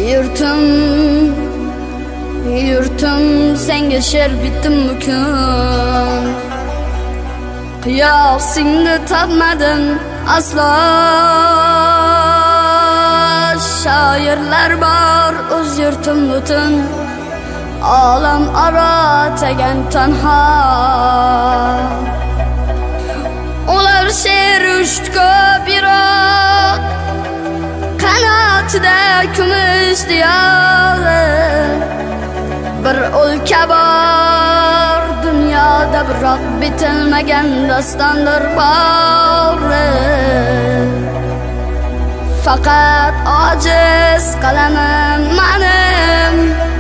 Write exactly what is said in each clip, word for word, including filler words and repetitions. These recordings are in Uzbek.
Yurtum, yurtum senga she'r bitdim bukun. Qiyosingni topmadim aslo. Shoirlar bor o'z yurtim butun, olam aro tegan tanho. Ular she'r ushti ko'p yiroq, qanotida kumush diyori. Bir o'lka bor dunyoda, biroq bitilmagan dostondir bori. Faqat ojiz qalamim menim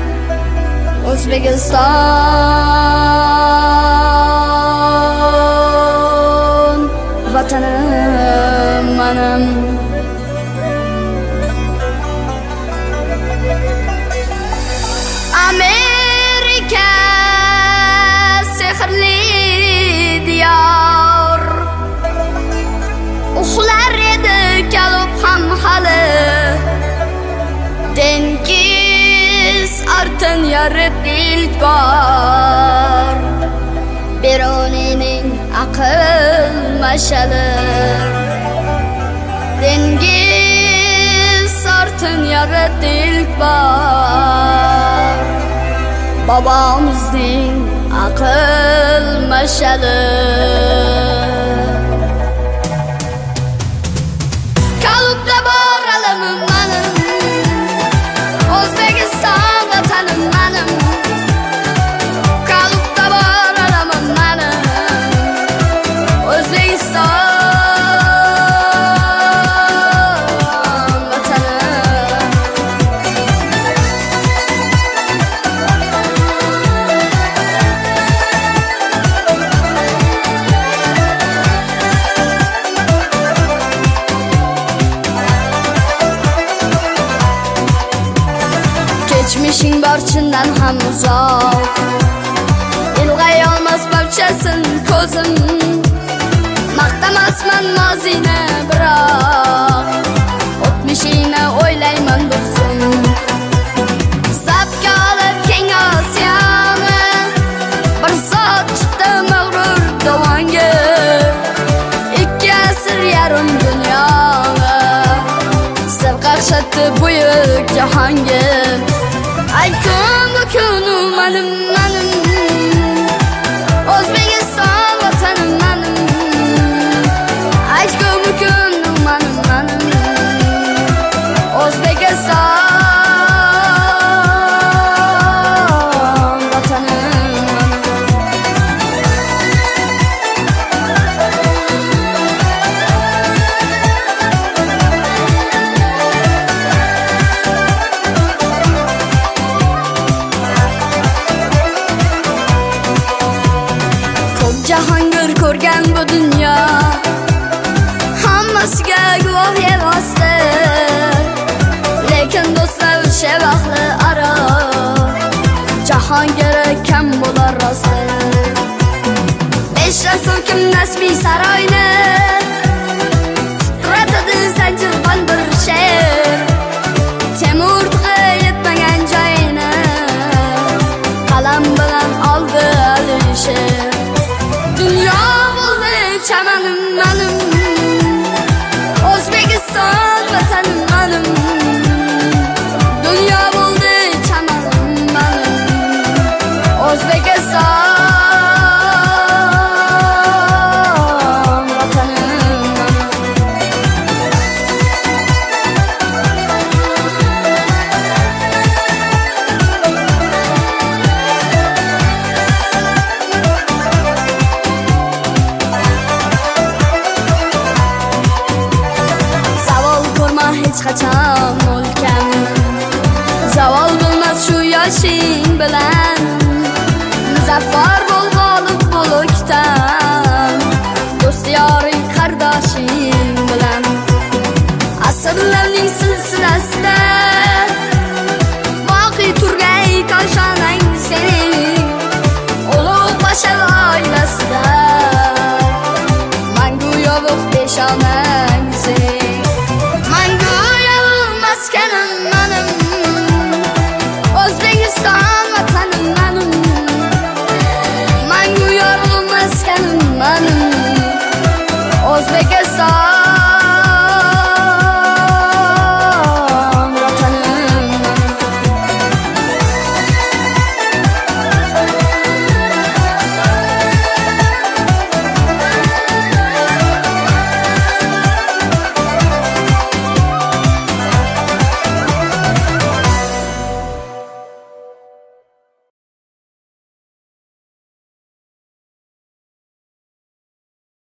O'zbekiston, vatanim menim. Amerika sehrli diyor, uxlar edi kalib ham hali. Dengiz artin yarid ilk bor, Berunining aql mashali. Dengiz artin yarid ilk bor, bobomizning aql mashali. Qalbda bor alamim menim, O'zbekiston vatanim menim. Qalbda bor alamim menim, O'zbekiston vatanim. Geçmişin barçından ham uzoq, ilg'ay olmas barchasin ko'zim. Maqtamasman mazini biroq, o'tmishini o'ylayman do'stim. Sabga olib keng Osiyoni, bir zot chiqdi mag'rur dovonga. Ikki asr yarim dunyoni sir qaqshatdi buyuk jahonga. Aytdim bukunu menim menim, O'zbekiston vatanim menim. Aytdim bukunu menim menim, O'zbekiston vatanim menim. Jahongir ko'rgan bu dunyo, hammasiga guvoh yevosdi. Lekin do'stlar o'sha vaqtli aro, Jahongir kam bo'lar rosti. Besh rasul kim nasmiy saroyni, titratadi zanjirban bir she'r. Temur yetmagan joyini, qalam bilan oldi Alisher. Dünya bo'ldi chamanim menim, O'zbekiston vatanim menim. Dünya bo'ldi chamanim menim, O'zbekiston vatanim menim. Hech qachon mulkam, zavol bo'lmas shu yoshing bilan. Muzaffar bo'l, g'olib bo'l o'ktam, do'st yoring qardoshing bilan. Asrlarning silsilasida boqiy turgan koshonang sening, ulug' bashar oilasida mangu yo'q peshona.